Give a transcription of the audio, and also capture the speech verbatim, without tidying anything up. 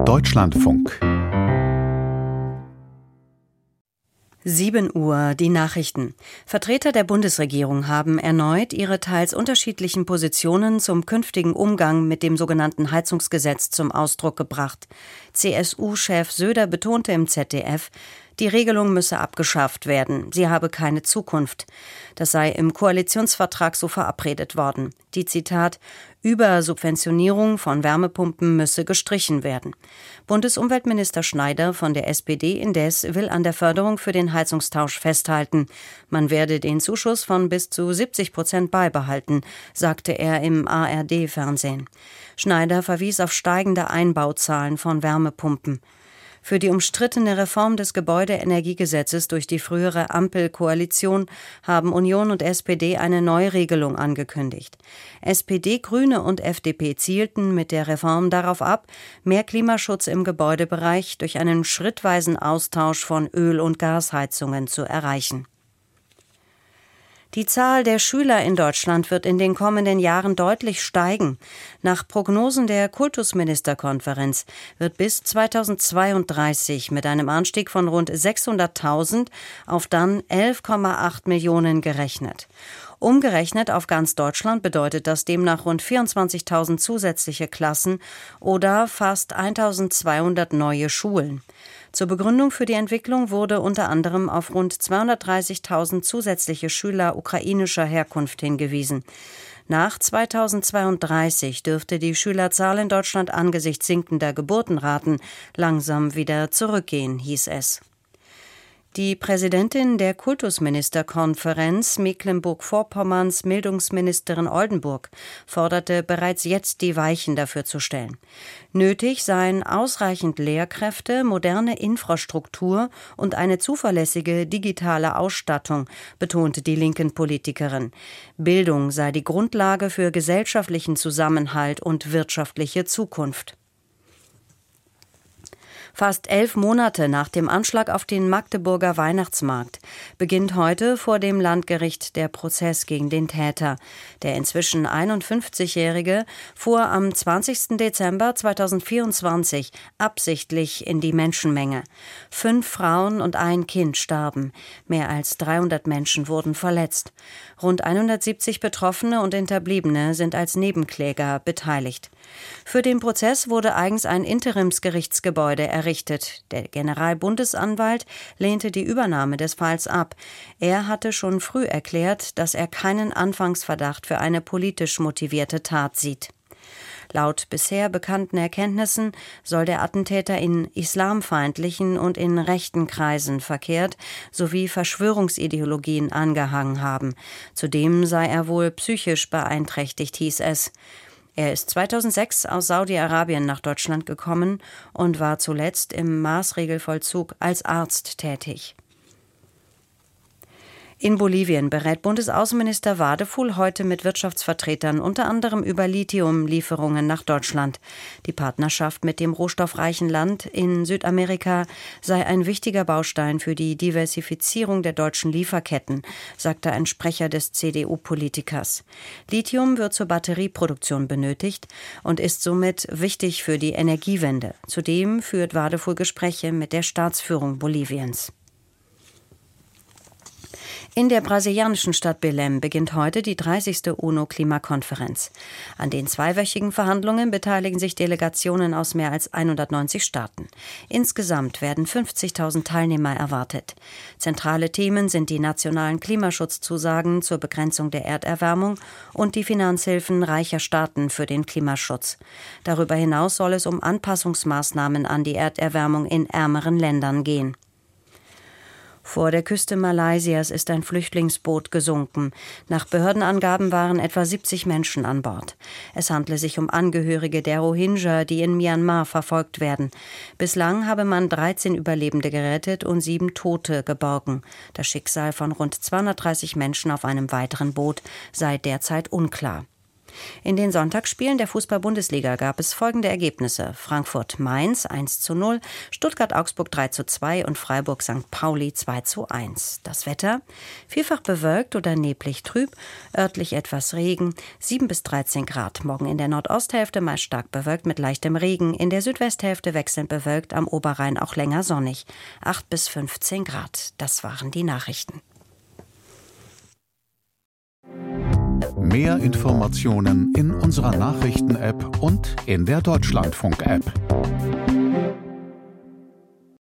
Deutschlandfunk. sieben Uhr, die Nachrichten. Vertreter der Bundesregierung haben erneut ihre teils unterschiedlichen Positionen zum künftigen Umgang mit dem sogenannten Heizungsgesetz zum Ausdruck gebracht. C S U-Chef Söder betonte im Z D F, die Regelung müsse abgeschafft werden, sie habe keine Zukunft. Das sei im Koalitionsvertrag so verabredet worden. Die, Zitat, Übersubventionierung von Wärmepumpen müsse gestrichen werden. Bundesumweltminister Schneider von der S P D indes will an der Förderung für den Heizungstausch festhalten. Man werde den Zuschuss von bis zu siebzig Prozent beibehalten, sagte er im A R D-Fernsehen. Schneider verwies auf steigende Einbauzahlen von Wärmepumpen. Für die umstrittene Reform des Gebäudeenergiegesetzes durch die frühere Ampelkoalition haben Union und S P D eine Neuregelung angekündigt. S P D, Grüne und F D P zielten mit der Reform darauf ab, mehr Klimaschutz im Gebäudebereich durch einen schrittweisen Austausch von Öl- und Gasheizungen zu erreichen. Die Zahl der Schüler in Deutschland wird in den kommenden Jahren deutlich steigen. Nach Prognosen der Kultusministerkonferenz wird bis zweitausendzweiunddreißig mit einem Anstieg von rund sechshunderttausend auf dann elf Komma acht Millionen gerechnet. Umgerechnet auf ganz Deutschland bedeutet das demnach rund vierundzwanzigtausend zusätzliche Klassen oder fast eintausendzweihundert neue Schulen. Zur Begründung für die Entwicklung wurde unter anderem auf rund zweihundertdreißigtausend zusätzliche Schüler ukrainischer Herkunft hingewiesen. Nach zweitausendzweiunddreißig dürfte die Schülerzahl in Deutschland angesichts sinkender Geburtenraten langsam wieder zurückgehen, hieß es. Die Präsidentin der Kultusministerkonferenz Mecklenburg-Vorpommerns, Bildungsministerin Oldenburg, forderte bereits jetzt die Weichen dafür zu stellen. Nötig seien ausreichend Lehrkräfte, moderne Infrastruktur und eine zuverlässige digitale Ausstattung, betonte die linken Politikerin. Bildung sei die Grundlage für gesellschaftlichen Zusammenhalt und wirtschaftliche Zukunft. Fast elf Monate nach dem Anschlag auf den Magdeburger Weihnachtsmarkt beginnt heute vor dem Landgericht der Prozess gegen den Täter. Der inzwischen einundfünfzigjährige fuhr am zwanzigsten Dezember zweitausendvierundzwanzig absichtlich in die Menschenmenge. Fünf Frauen und ein Kind starben. Mehr als dreihundert Menschen wurden verletzt. Rund hundertsiebzig Betroffene und Hinterbliebene sind als Nebenkläger beteiligt. Für den Prozess wurde eigens ein Interimsgerichtsgebäude errichtet. Der Generalbundesanwalt lehnte die Übernahme des Falls ab. Er hatte schon früh erklärt, dass er keinen Anfangsverdacht für eine politisch motivierte Tat sieht. Laut bisher bekannten Erkenntnissen soll der Attentäter in islamfeindlichen und in rechten Kreisen verkehrt sowie Verschwörungsideologien angehangen haben. Zudem sei er wohl psychisch beeinträchtigt, hieß es. Er ist zweitausendsechs aus Saudi-Arabien nach Deutschland gekommen und war zuletzt im Maßregelvollzug als Arzt tätig. In Bolivien berät Bundesaußenminister Wadefuhl heute mit Wirtschaftsvertretern unter anderem über Lithiumlieferungen nach Deutschland. Die Partnerschaft mit dem rohstoffreichen Land in Südamerika sei ein wichtiger Baustein für die Diversifizierung der deutschen Lieferketten, sagte ein Sprecher des C D U-Politikers. Lithium wird zur Batterieproduktion benötigt und ist somit wichtig für die Energiewende. Zudem führt Wadefuhl Gespräche mit der Staatsführung Boliviens. In der brasilianischen Stadt Belém beginnt heute die dreißigste UNO-Klimakonferenz. An den zweiwöchigen Verhandlungen beteiligen sich Delegationen aus mehr als hundertneunzig Staaten. Insgesamt werden fünfzigtausend Teilnehmer erwartet. Zentrale Themen sind die nationalen Klimaschutzzusagen zur Begrenzung der Erderwärmung und die Finanzhilfen reicher Staaten für den Klimaschutz. Darüber hinaus soll es um Anpassungsmaßnahmen an die Erderwärmung in ärmeren Ländern gehen. Vor der Küste Malaysias ist ein Flüchtlingsboot gesunken. Nach Behördenangaben waren etwa siebzig Menschen an Bord. Es handle sich um Angehörige der Rohingya, die in Myanmar verfolgt werden. Bislang habe man dreizehn Überlebende gerettet und sieben Tote geborgen. Das Schicksal von rund zweihundertdreißig Menschen auf einem weiteren Boot sei derzeit unklar. In den Sonntagsspielen der Fußball-Bundesliga gab es folgende Ergebnisse: Frankfurt-Mainz eins zu null, Stuttgart-Augsburg drei zu zwei und Freiburg-Sankt Pauli zwei zu eins. Das Wetter: vielfach bewölkt oder neblig trüb, örtlich etwas Regen, sieben bis dreizehn Grad. Morgen in der Nordosthälfte meist stark bewölkt mit leichtem Regen, in der Südwesthälfte wechselnd bewölkt, am Oberrhein auch länger sonnig, acht bis fünfzehn Grad. Das waren die Nachrichten. Mehr Informationen in unserer Nachrichten-App und in der Deutschlandfunk-App.